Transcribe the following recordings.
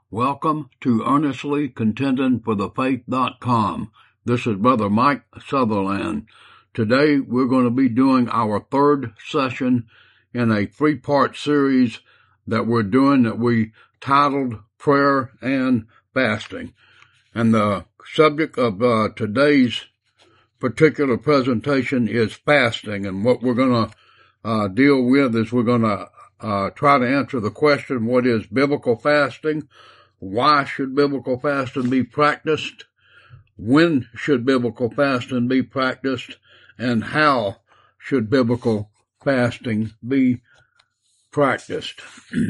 Welcome to EarnestlyContendingForTheFaith.com. This is Brother Mike Sutherland. Today we're going to be doing our third session in a three-part series that we're doing that we titled Prayer and Fasting. And the subject of today's particular presentation is fasting. And what we're going to deal with is we're going to try to answer the question, what is biblical fasting? Why should biblical fasting be practiced? When should biblical fasting be practiced? And how should biblical fasting be practiced?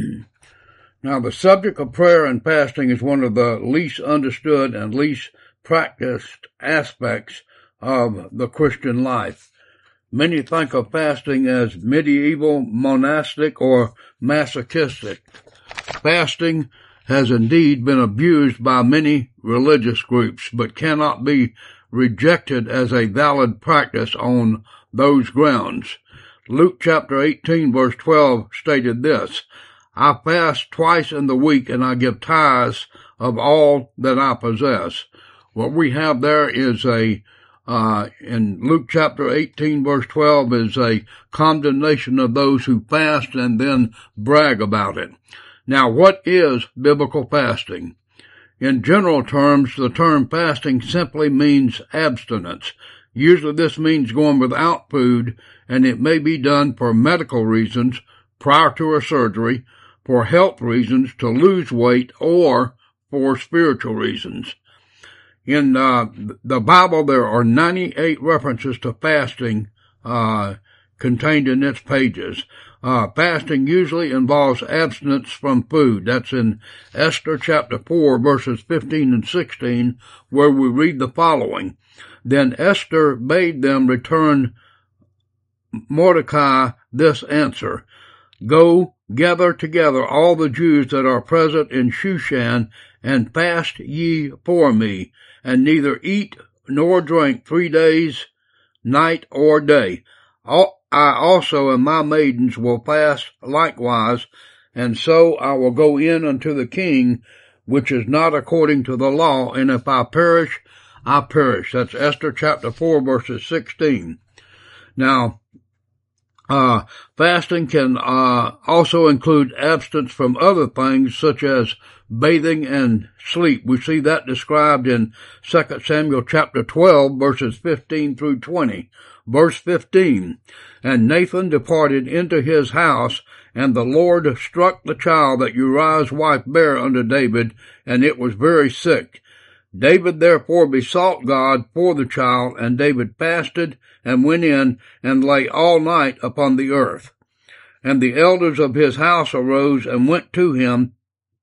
Now, the subject of prayer and fasting is one of the least understood and least practiced aspects of the Christian life. Many think of fasting as medieval, monastic, or masochistic. Fasting has indeed been abused by many religious groups, but cannot be rejected as a valid practice on those grounds. Luke chapter 18 verse 12 stated this, I fast twice in the week and I give tithes of all that I possess. What we have there is in Luke chapter 18 verse 12 is a condemnation of those who fast and then brag about it. Now, what is biblical fasting? In general terms, the term fasting simply means abstinence. Usually this means going without food, and it may be done for medical reasons, prior to a surgery, for health reasons, to lose weight, or for spiritual reasons. In the Bible, there are 98 references to fasting contained in its pages. Fasting usually involves abstinence from food. That's in Esther chapter 4 verses 15 and 16, where we read the following. Then Esther bade them return Mordecai this answer. Go, gather together all the Jews that are present in Shushan, and fast ye for me, and neither eat nor drink 3 days, night or day. I also and my maidens will fast likewise, and so I will go in unto the king, which is not according to the law, and if I perish, I perish. That's Esther chapter 4 verses 16. Now, fasting can also include abstinence from other things such as bathing and sleep. We see that described in 2 Samuel chapter 12 verses 15 through 20. Verse 15, and Nathan departed into his house, and the Lord struck the child that Uriah's wife bare unto David, and it was very sick. David therefore besought God for the child, and David fasted and went in and lay all night upon the earth. And the elders of his house arose and went to him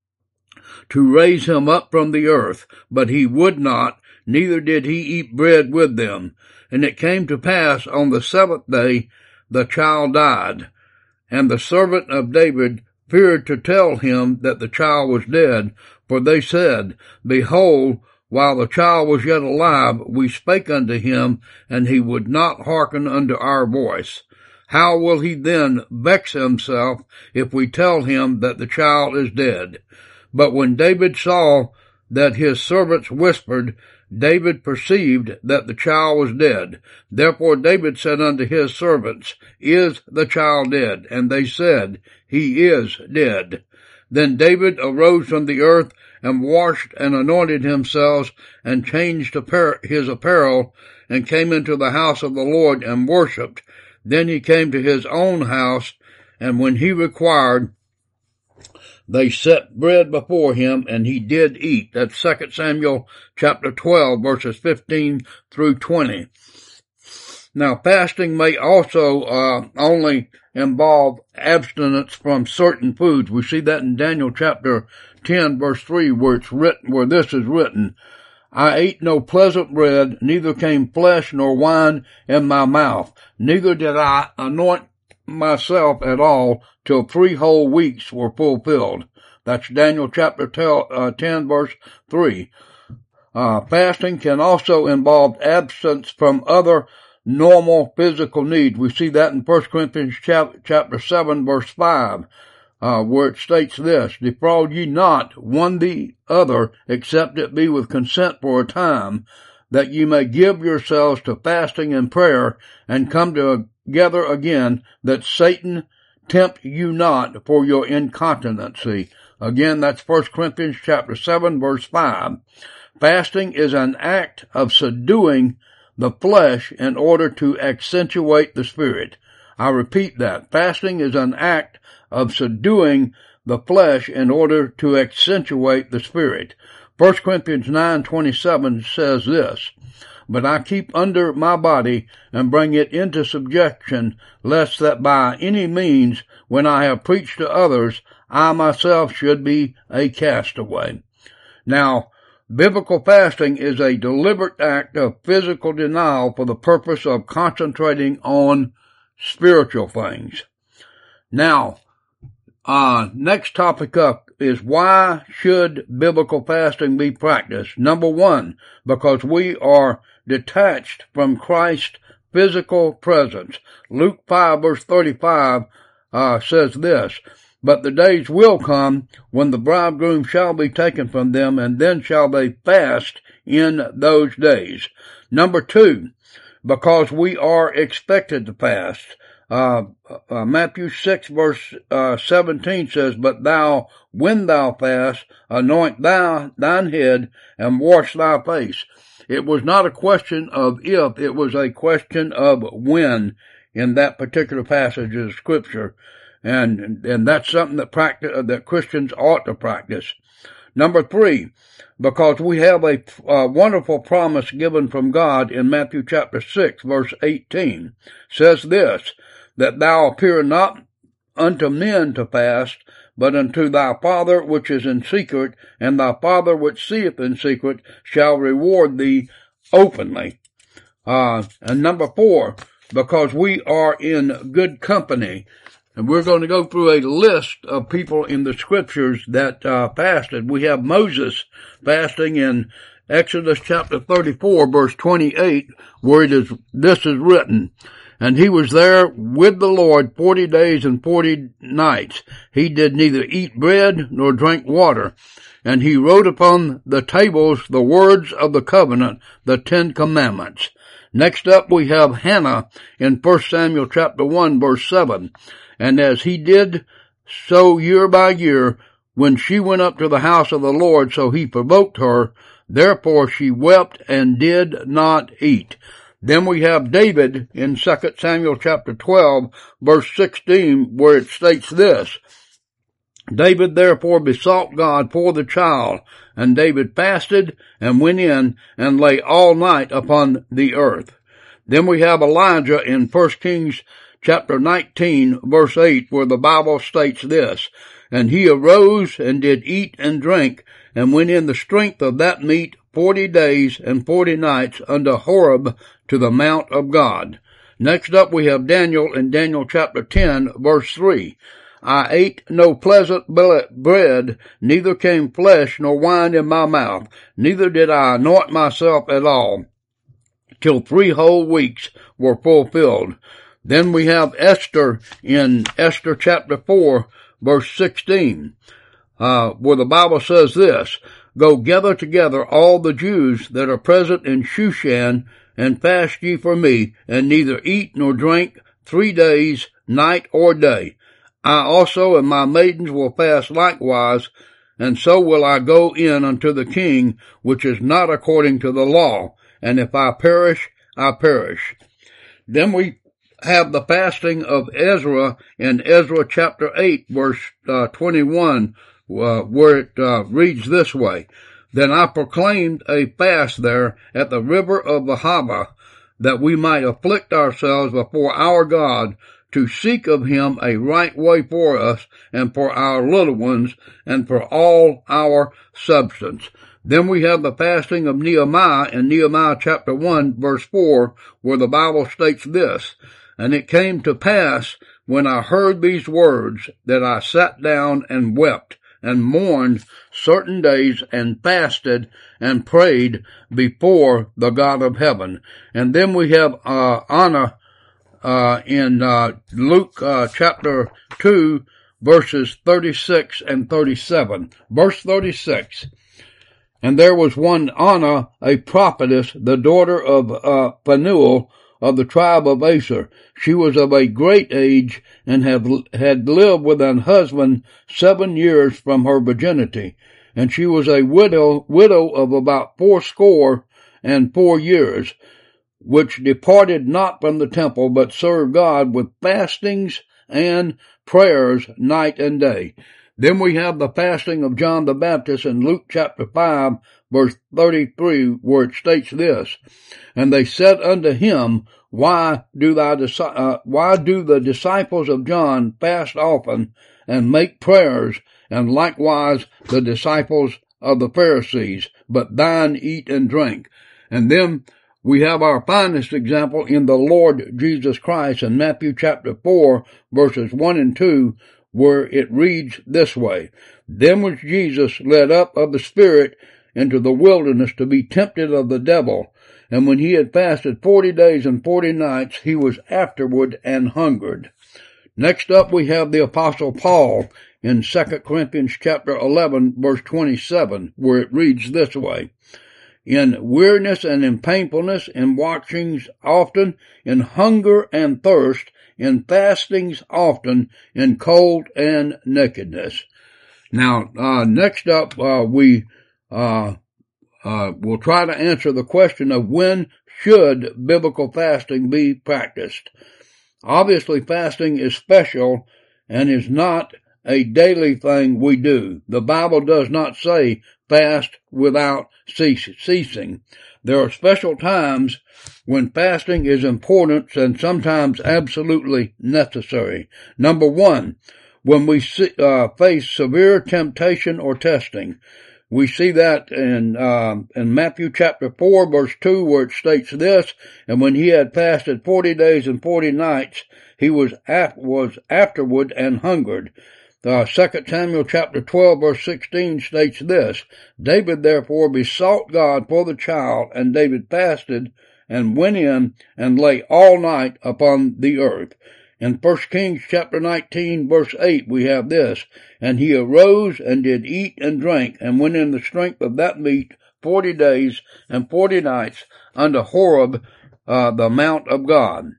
to raise him up from the earth, but he would not, neither did he eat bread with them. And it came to pass on the seventh day the child died. And the servant of David feared to tell him that the child was dead, for they said, Behold, while the child was yet alive, we spake unto him, and he would not hearken unto our voice. How will he then vex himself if we tell him that the child is dead? But when David saw that his servants whispered, David perceived that the child was dead. Therefore David said unto his servants, Is the child dead? And they said, He is dead. Then David arose from the earth, and washed and anointed himself, and changed his apparel, and came into the house of the Lord, and worshipped. Then he came to his own house, and when he required, they set bread before him, and he did eat. That's 2 Samuel chapter 12, verses 15 through 20. Now, fasting may also only involve abstinence from certain foods. We see that in Daniel chapter 10, verse 3, where this is written, I ate no pleasant bread, neither came flesh nor wine in my mouth, neither did I anoint myself at all till 3 whole weeks were fulfilled. That's Daniel chapter 10 verse 3. Fasting can also involve absence from other normal physical needs. We see that in 1 Corinthians chapter 7 verse 5. where it states this, defraud ye not one the other, except it be with consent for a time, that ye may give yourselves to fasting and prayer, and come together again, that Satan tempt you not for your incontinency. Again, that's 1 Corinthians chapter 7, verse 5. Fasting is an act of subduing the flesh in order to accentuate the spirit. I repeat that. Fasting is an act of subduing the flesh in order to accentuate the spirit. 1 Corinthians 9:27 says this, but I keep under my body and bring it into subjection, lest that by any means, when I have preached to others, I myself should be a castaway. Now, biblical fasting is a deliberate act of physical denial for the purpose of concentrating on spiritual things. Now, next topic up is why should biblical fasting be practiced? Number one, because we are detached from Christ's physical presence. Luke 5 verse 35 says this, but the days will come when the bridegroom shall be taken from them, and then shall they fast in those days. Number two, because we are expected to fast. Matthew 6 verse 17 says, but thou, when thou fast, anoint thine head and wash thy face. It was not a question of if, it was a question of when in that particular passage of Scripture. And that's something that Christians ought to practice. Number three, because we have a wonderful promise given from God in Matthew chapter 6 verse 18, says this, that thou appear not unto men to fast, but unto thy Father which is in secret, and thy Father which seeth in secret shall reward thee openly. And number four, because we are in good company. And we're going to go through a list of people in the Scriptures that fasted. We have Moses fasting in Exodus chapter 34 verse 28, where this is written, and he was there with the Lord 40 days and 40 nights. He did neither eat bread nor drink water. And he wrote upon the tables the words of the covenant, the 10 commandments. Next up we have Hannah in 1 Samuel chapter 1 verse 7. And as he did so year by year, when she went up to the house of the Lord, so he provoked her. Therefore she wept and did not eat. Then we have David in 2 Samuel chapter 12, verse 16, where it states this, David therefore besought God for the child, and David fasted and went in and lay all night upon the earth. Then we have Elijah in 1 Kings chapter 19, verse 8, where the Bible states this, and he arose and did eat and drink, and went in the strength of that meat 40 days and 40 nights unto Horeb to the mount of God. Next up we have Daniel in Daniel chapter 10, verse 3. I ate no pleasant bread, neither came flesh nor wine in my mouth, neither did I anoint myself at all, till 3 whole weeks were fulfilled. Then we have Esther in Esther chapter 4, verse 16, where the Bible says this, go gather together all the Jews that are present in Shushan, and fast ye for me, and neither eat nor drink 3 days, night or day. I also and my maidens will fast likewise, and so will I go in unto the king, which is not according to the law, and if I perish, I perish. Then we have the fasting of Ezra in Ezra chapter 8, verse 21, where it reads this way, Then I proclaimed a fast there at the river of Ahava, that we might afflict ourselves before our God, to seek of him a right way for us, and for our little ones, and for all our substance. Then we have the fasting of Nehemiah in Nehemiah chapter 1, verse 4, where the Bible states this, And it came to pass, when I heard these words, that I sat down and wept, and mourned certain days, and fasted, and prayed before the God of heaven. And then we have Anna in Luke chapter 2, verses 36 and 37. Verse 36. And there was one Anna, a prophetess, the daughter of Phanuel, of the tribe of Aser. She was of a great age, and had lived with an husband 7 years from her virginity. And she was a widow of about 84 years, which departed not from the temple, but served God with fastings and prayers night and day. Then we have the fasting of John the Baptist in Luke chapter 5, verse 33, where it states this, And they said unto him, Why do the disciples of John fast often and make prayers, and likewise the disciples of the Pharisees, but thine eat and drink? And then we have our finest example in the Lord Jesus Christ in Matthew chapter 4, verses 1 and 2, where it reads this way, Then was Jesus led up of the Spirit into the wilderness to be tempted of the devil. And when he had fasted 40 days and 40 nights, he was afterward and hungered. Next up we have the Apostle Paul in 2 Corinthians chapter 11, verse 27, where it reads this way, In weariness and in painfulness, in watchings often, in hunger and thirst, in fastings often, in cold and nakedness. Now, next up, we'll try to answer the question of when should biblical fasting be practiced. Obviously, fasting is special and is not a daily thing we do. The Bible does not say fast without ceasing. There are special times when fasting is important and sometimes absolutely necessary. Number one, when we face severe temptation or testing. We see that in Matthew chapter 4, verse 2, where it states this, And when he had fasted 40 days and 40 nights, he was afterward and hungered. 2 Samuel chapter 12, verse 16 states this, David therefore besought God for the child, and David fasted and went in and lay all night upon the earth. In 1 Kings chapter 19, verse 8, we have this, And he arose and did eat and drink, and went in the strength of that meat 40 days and 40 nights unto Horeb, the mount of God.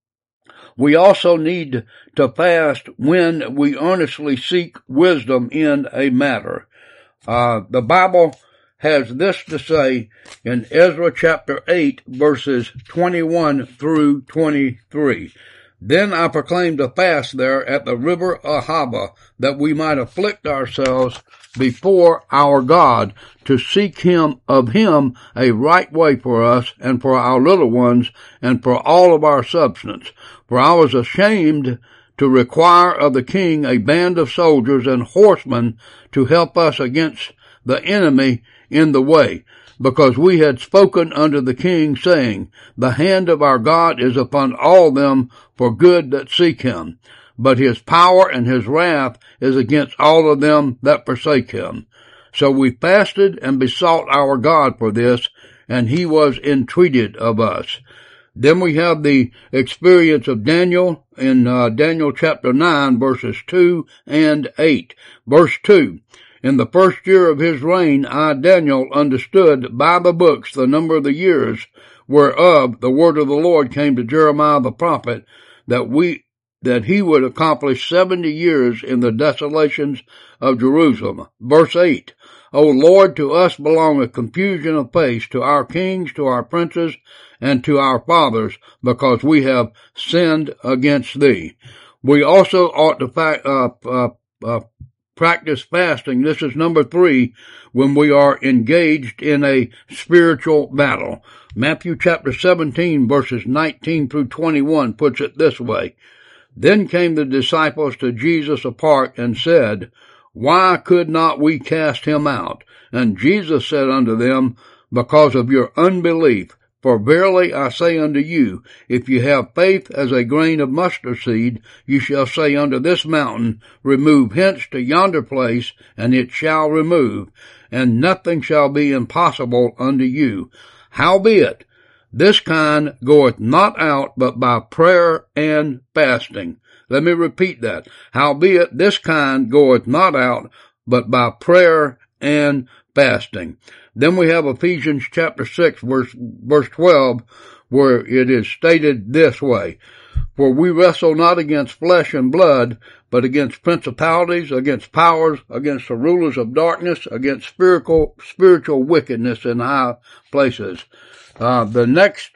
We also need to fast when we earnestly seek wisdom in a matter. The Bible has this to say in Ezra chapter 8, verses 21 through 23. Then I proclaimed a fast there at the river Ahava, that we might afflict ourselves before our God, to seek of him a right way for us, and for our little ones, and for all of our substance. For I was ashamed to require of the king a band of soldiers and horsemen to help us against the enemy in the way, because we had spoken unto the king, saying, The hand of our God is upon all them for good that seek him, but his power and his wrath is against all of them that forsake him. So we fasted and besought our God for this, and he was entreated of us. Then we have the experience of Daniel in Daniel chapter 9, verses 2 and 8. Verse 2, In the first year of his reign, I, Daniel, understood by the books the number of the years whereof the word of the Lord came to Jeremiah the prophet, that he would accomplish 70 years in the desolations of Jerusalem. Verse 8, O Lord, to us belong a confusion of face, to our kings, to our princes, and to our fathers, because we have sinned against thee. We also ought to practice fasting. This is number 3, when we are engaged in a spiritual battle. Matthew chapter 17, verses 19 through 21 puts it this way. Then came the disciples to Jesus apart and said, Why could not we cast him out? And Jesus said unto them, Because of your unbelief. For verily I say unto you, if you have faith as a grain of mustard seed, you shall say unto this mountain, Remove hence to yonder place, and it shall remove, and nothing shall be impossible unto you. Howbeit, this kind goeth not out but by prayer and fasting. Let me repeat that. Howbeit this kind goeth not out, but by prayer and fasting. Then we have Ephesians chapter 6, verse 12, where it is stated this way. For we wrestle not against flesh and blood, but against principalities, against powers, against the rulers of darkness, against spiritual wickedness in high places. The next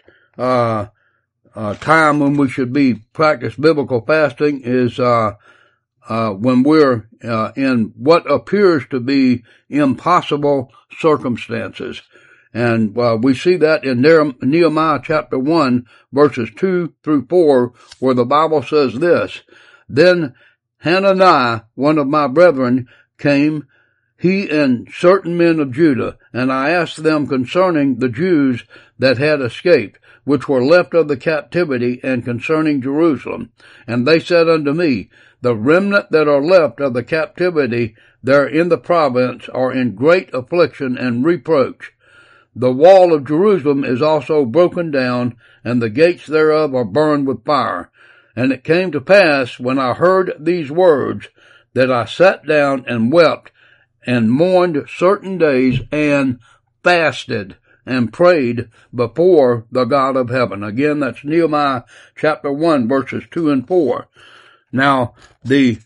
time when we should practice biblical fasting is when we're in what appears to be impossible circumstances. And we see that in Nehemiah chapter 1, verses 2 through 4, where the Bible says this, Then Hananiah, one of my brethren, came, he and certain men of Judah, and I asked them concerning the Jews that had escaped, which were left of the captivity, and concerning Jerusalem. And they said unto me, The remnant that are left of the captivity there in the province are in great affliction and reproach. The wall of Jerusalem is also broken down, and the gates thereof are burned with fire. And it came to pass, when I heard these words, that I sat down and wept, and mourned certain days, and fasted, and prayed before the God of heaven. Again, that's Nehemiah chapter 1, verses 2 and 4. Now, the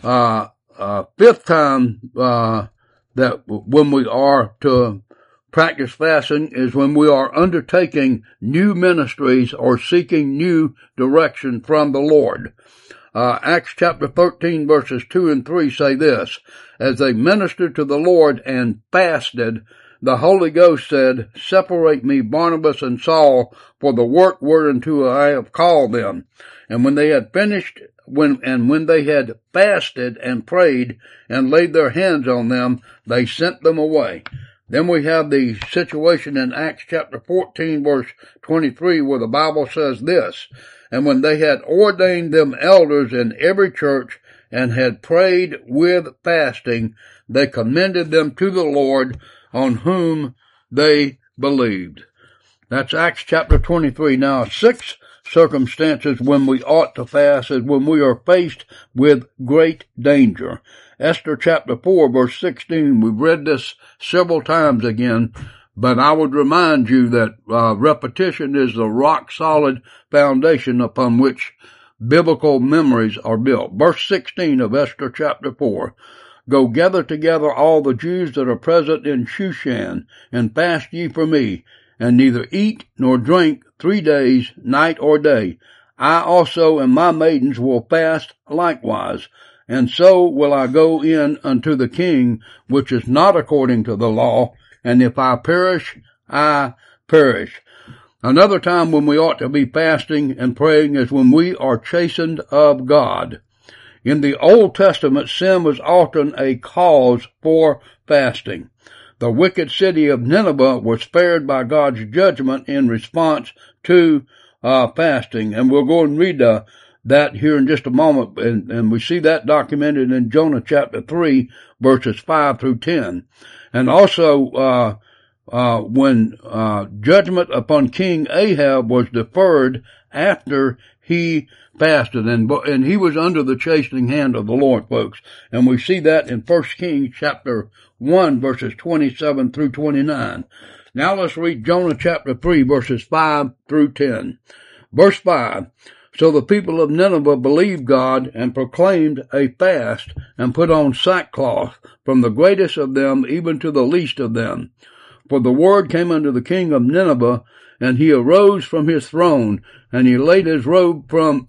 fifth time that when we are to practice fasting is when we are undertaking new ministries or seeking new direction from the Lord. Acts chapter 13 verses 2 and 3 say this, As they ministered to the Lord and fasted, the Holy Ghost said, Separate me Barnabas and Saul for the work whereunto I have called them. And when they had finished, when they had fasted and prayed and laid their hands on them, they sent them away. Then we have the situation in Acts chapter 14 verse 23 where the Bible says this, And when they had ordained them elders in every church and had prayed with fasting, they commended them to the Lord on whom they believed. That's Acts chapter 23. Now, 6 circumstances when we ought to fast is when we are faced with great danger. Esther chapter 4 verse 16, we've read this several times again, but I would remind you that repetition is the rock solid foundation upon which biblical memories are built. Verse 16 of Esther chapter 4, Go gather together all the Jews that are present in Shushan, and fast ye for me, and neither eat nor drink 3 days, night or day. I also and my maidens will fast likewise. And so will I go in unto the king, which is not according to the law, and if I perish, I perish. Another time when we ought to be fasting and praying is when we are chastened of God. In the Old Testament, sin was often a cause for fasting. The wicked city of Nineveh was spared by God's judgment in response to fasting. And we'll go and read that here in just a moment, and we see that documented in Jonah chapter 3, verses 5 through 10. And also, when judgment upon King Ahab was deferred after he fasted, and he was under the chastening hand of the Lord, folks. And we see that in 1 Kings chapter 1, verses 27 through 29. Now let's read Jonah chapter 3, verses 5 through 10. Verse 5, So the people of Nineveh believed God and proclaimed a fast and put on sackcloth, from the greatest of them even to the least of them. For the word came unto the king of Nineveh, and he arose from his throne, and he laid his robe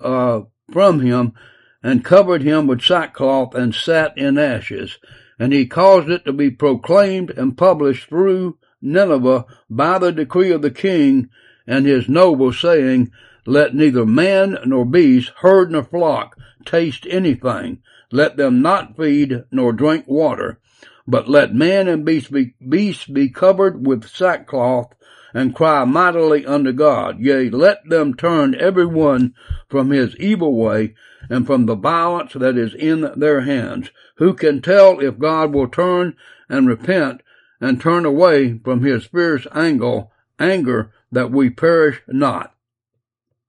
from him, and covered him with sackcloth, and sat in ashes. And he caused it to be proclaimed and published through Nineveh by the decree of the king and his nobles, saying, Let neither man nor beast, herd nor flock, taste anything. Let them not feed nor drink water. But let man and beast be covered with sackcloth, and cry mightily unto God. Yea, let them turn every one from his evil way, and from the violence that is in their hands. Who can tell if God will turn and repent, and turn away from his fierce anger, that we perish not?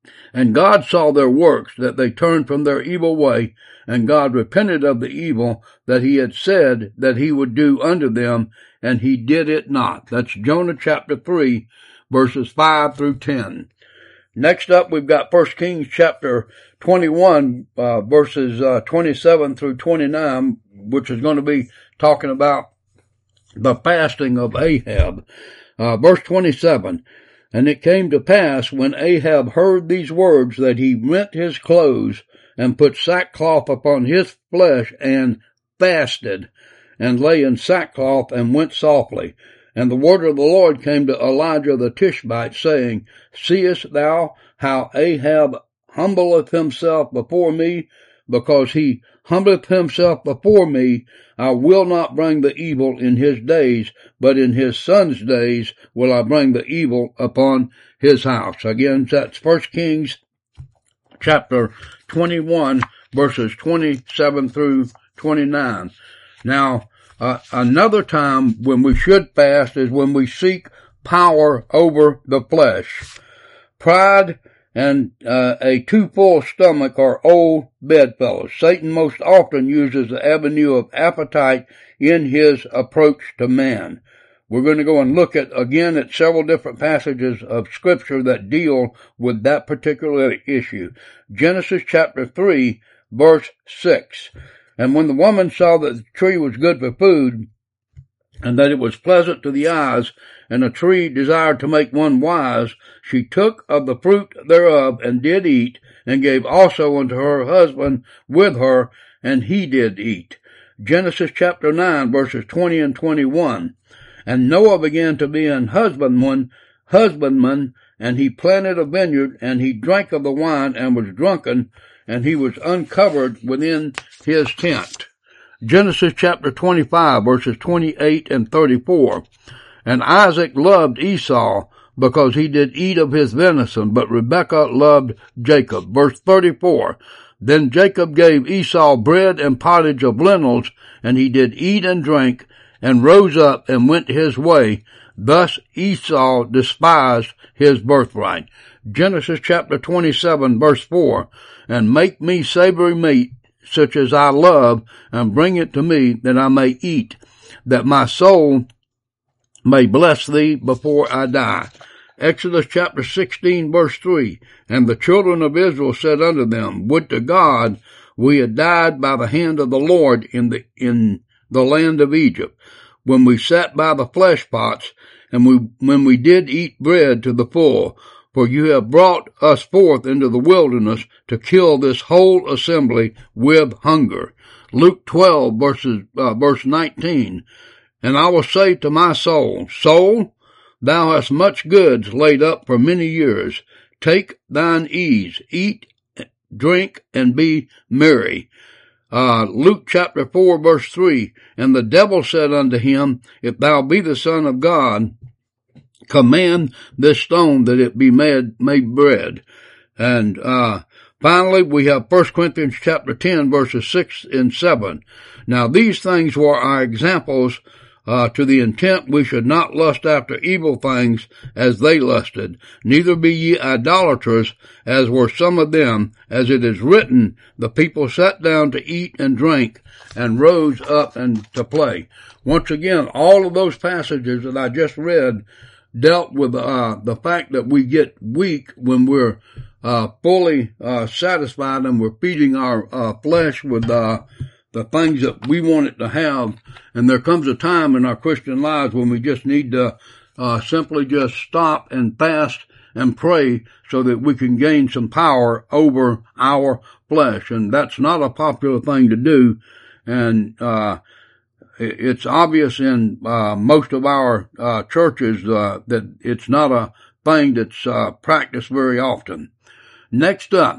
And God saw their works, that they turned from their evil way, and God repented of the evil that he had said that he would do unto them, and he did it not. That's Jonah chapter 3, verses 5 through 10. Next up, we've got 1 Kings chapter 21, verses 27 through 29, which is going to be talking about the fasting of Ahab. Verse 27, and it came to pass, when Ahab heard these words, that he rent his clothes, and put sackcloth upon his flesh, and fasted, and lay in sackcloth, and went softly. And the word of the Lord came to Elijah the Tishbite, saying, Seest thou how Ahab humbleth himself before me? Because he humbleth himself before me, I will not bring the evil in his days, but in his son's days will I bring the evil upon his house. Again, that's 1 Kings chapter 21, verses 27 through 29. Now, another time when we should fast is when we seek power over the flesh. Pride and a too full stomach are old bedfellows. Satan most often uses the avenue of appetite in his approach to man. We're going to go and look at several different passages of Scripture that deal with that particular issue. Genesis chapter 3, verse 6. And when the woman saw that the tree was good for food, and that it was pleasant to the eyes, and a tree desired to make one wise, she took of the fruit thereof, and did eat, and gave also unto her husband with her, and he did eat. Genesis chapter 9, verses 20 and 21. And Noah began to be an husbandman, and he planted a vineyard, and he drank of the wine, and was drunken, and he was uncovered within his tent. Genesis chapter 25, verses 28 and 34. And Isaac loved Esau, because he did eat of his venison, but Rebekah loved Jacob. Verse 34. Then Jacob gave Esau bread and pottage of lentils, and he did eat and drink, and rose up and went his way. Thus Esau despised his birthright. Genesis chapter 27, verse 4. And make me savory meat, such as I love, and bring it to me, that I may eat, that my soul may bless thee before I die. Exodus chapter 16, verse 3. And the children of Israel said unto them, Would to God we had died by the hand of the Lord in the land of Egypt, when we sat by the flesh pots, and when we did eat bread to the full. For you have brought us forth into the wilderness to kill this whole assembly with hunger. Luke 12, verse 19. And I will say to my soul, Soul, thou hast much goods laid up for many years. Take thine ease, eat, drink, and be merry. Luke chapter 4, verse 3. And the devil said unto him, If thou be the Son of God, command this stone that it be made bread. And finally, we have 1 Corinthians chapter 10, verses 6 and 7. Now these things were our examples, to the intent we should not lust after evil things as they lusted. Neither be ye idolaters, as were some of them, as it is written, the people sat down to eat and drink, and rose up and to play. Once again, all of those passages that I just read dealt with the fact that we get weak when we're fully satisfied and we're feeding our flesh with the things that we want it to have. And there comes a time in our Christian lives when we just need to simply just stop and fast and pray so that we can gain some power over our flesh. And that's not a popular thing to do. And it's obvious in most of our churches that it's not a thing that's practiced very often. Next up,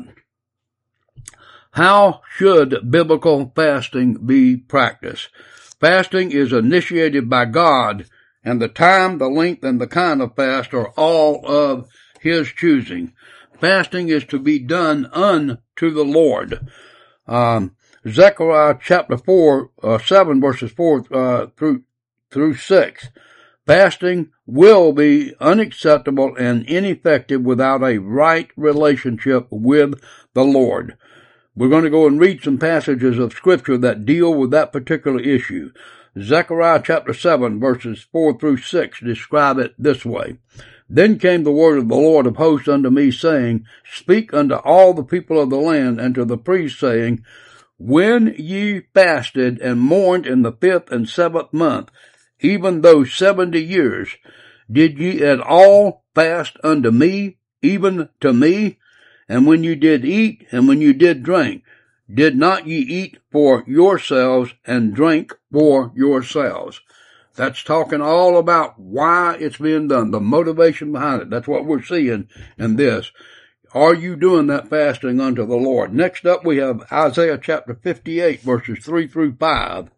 how should biblical fasting be practiced? Fasting is initiated by God, and the time, the length, and the kind of fast are all of His choosing. Fasting is to be done unto the Lord. Zechariah chapter 7 verses 4 through 6. Fasting will be unacceptable and ineffective without a right relationship with the Lord. We're going to go and read some passages of Scripture that deal with that particular issue. Zechariah chapter 7 verses 4 through 6 describe it this way. Then came the word of the Lord of hosts unto me, saying, Speak unto all the people of the land, and to the priests, saying, When ye fasted and mourned in the 5th and 7th month, even those 70 years, did ye at all fast unto me, even to me? And when you did eat, and when you did drink, did not ye eat for yourselves and drink for yourselves? That's talking all about why it's being done, the motivation behind it. That's what we're seeing in this. Are you doing that fasting unto the Lord? Next up, we have Isaiah chapter 58, verses 3 through 5.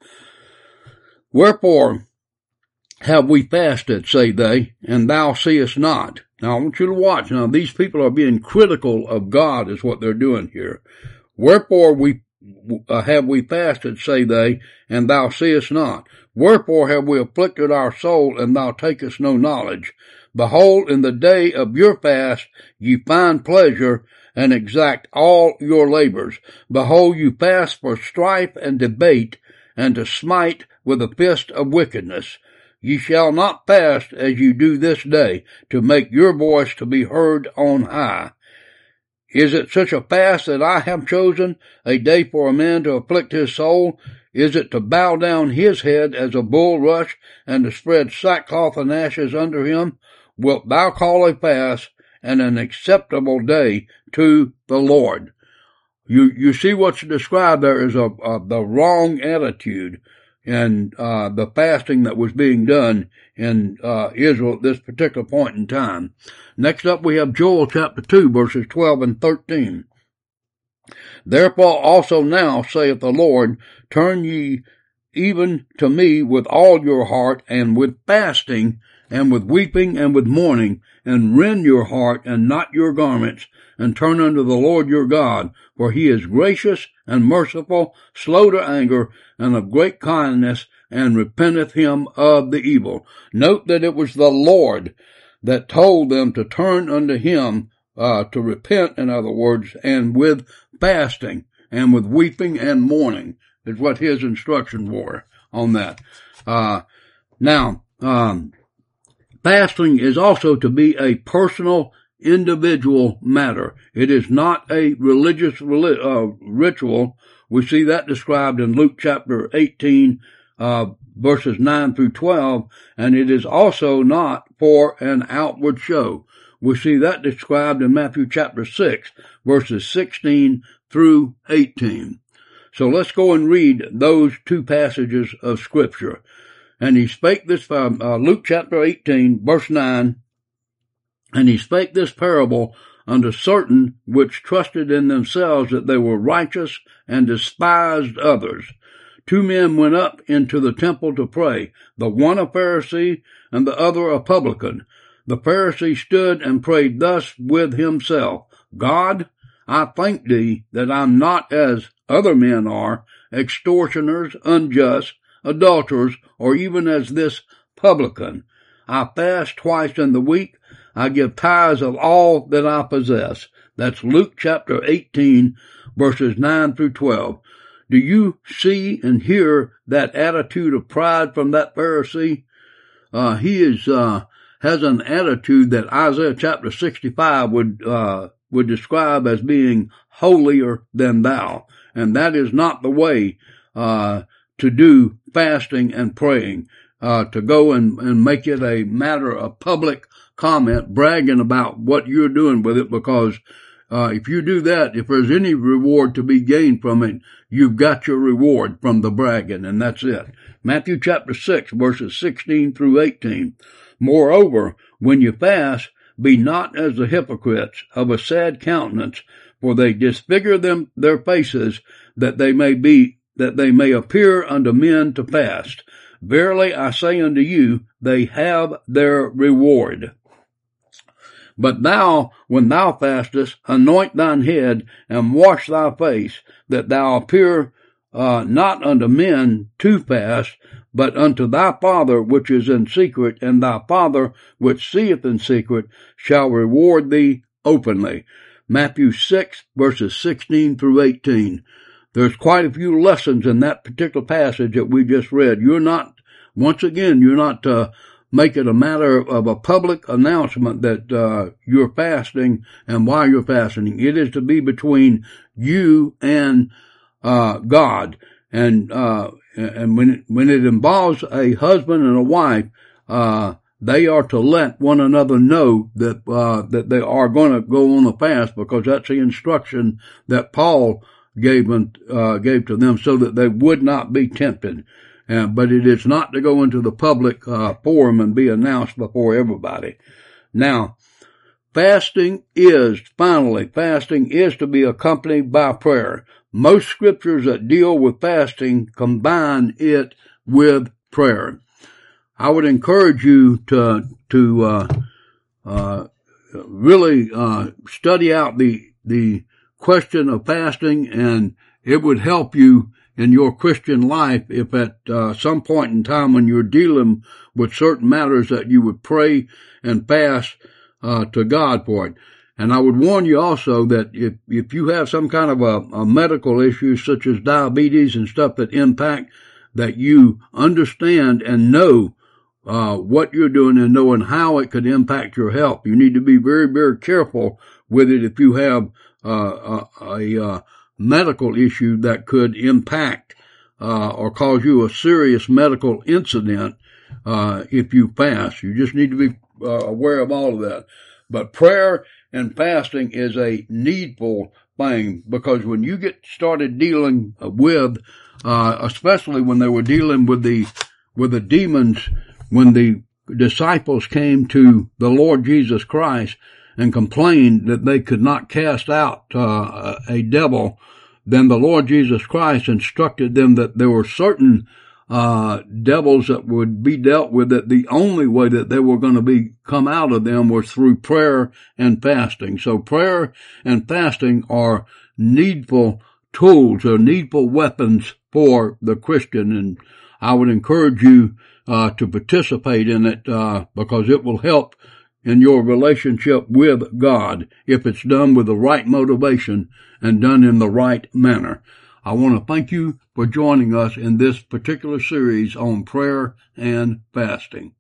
Wherefore have we fasted, say they, and thou seest not? Now, I want you to watch. Now, these people are being critical of God is what they're doing here. Wherefore have we fasted, say they, and thou seest not? Wherefore have we afflicted our soul, and thou takest no knowledge? Behold, in the day of your fast ye find pleasure, and exact all your labors. Behold, you fast for strife and debate, and to smite with the fist of wickedness. Ye shall not fast as you do this day, to make your voice to be heard on high. Is it such a fast that I have chosen, a day for a man to afflict his soul? Is it to bow down his head as a bulrush, and to spread sackcloth and ashes under him? Wilt thou call a fast and an acceptable day to the Lord? You see what's described there is the wrong attitude and the fasting that was being done in Israel at this particular point in time. Next up we have Joel chapter 2 verses 12 and 13. Therefore also now, saith the Lord, turn ye even to me with all your heart, and with fasting, and with weeping, and with mourning, and rend your heart, and not your garments, and turn unto the Lord your God, for he is gracious and merciful, slow to anger, and of great kindness, and repenteth him of the evil. Note that it was the Lord that told them to turn unto him, to repent, in other words, and with fasting, and with weeping and mourning, is what his instructions were on that. Now, fasting is also to be a personal, individual matter. It is not a religious ritual. We see that described in Luke chapter 18, verses 9 through 12, and it is also not for an outward show. We see that described in Matthew chapter 6, verses 16 through 18. So let's go and read those two passages of Scripture. And he spake this from Luke chapter 18, verse 9, and he spake this parable unto certain which trusted in themselves that they were righteous and despised others. 2 men went up into the temple to pray, the one a Pharisee and the other a publican. The Pharisee stood and prayed thus with himself, God, I thank thee that I'm not as other men are, extortioners, unjust, adulterers, or even as this publican. I fast twice in the week. I give tithes of all that I possess. That's Luke chapter 18, verses 9 through 12. Do you see and hear that attitude of pride from that Pharisee? He has an attitude that Isaiah chapter 65 would describe as being holier than thou. And that is not the way to do fasting and praying, to go and make it a matter of public comment, bragging about what you're doing with it, because if you do that, if there's any reward to be gained from it, you've got your reward from the bragging, and that's it. Matthew chapter 6, verses 16 through 18. Moreover, when you fast, be not as the hypocrites, of a sad countenance, for they disfigure their faces, that they may appear unto men to fast. Verily I say unto you, they have their reward. But thou, when thou fastest, anoint thine head, and wash thy face, that thou appear not unto men to fast, but unto thy Father which is in secret, and thy Father which seeth in secret shall reward thee openly. Matthew 6, verses 16 through 18. There's quite a few lessons in that particular passage that we just read. You're not make it a matter of a public announcement that you're fasting and why you're fasting. It is to be between you and God. And when it involves a husband and a wife, they are to let one another know that they are going to go on a fast, because that's the instruction that Paul gave to them, so that they would not be tempted. But it is not to go into the public forum and be announced before everybody. Now, fasting is to be accompanied by prayer. Most scriptures that deal with fasting combine it with prayer. I would encourage you to really study out the question of fasting, and it would help you in your Christian life if at some point in time when you're dealing with certain matters that you would pray and fast to God for it. And I would warn you also that if you have some kind of a medical issue such as diabetes and stuff that impact, that you understand and know what you're doing and knowing how it could impact your health. You need to be very, very careful with it if you have a medical issue that could impact or cause you a serious medical incident if you fast. You just need to be aware of all of that. But prayer and fasting is a needful thing, because when you get started dealing with, especially when they were dealing with the demons, when the disciples came to the Lord Jesus Christ and complained that they could not cast out a devil, then the Lord Jesus Christ instructed them that there were certain devils that would be dealt with, that the only way that they were going to come out of them was through prayer and fasting. So prayer and fasting are needful tools, or needful weapons for the Christian, and I would encourage you to participate in it because it will help in your relationship with God if it's done with the right motivation and done in the right manner. I want to thank you for joining us in this particular series on prayer and fasting.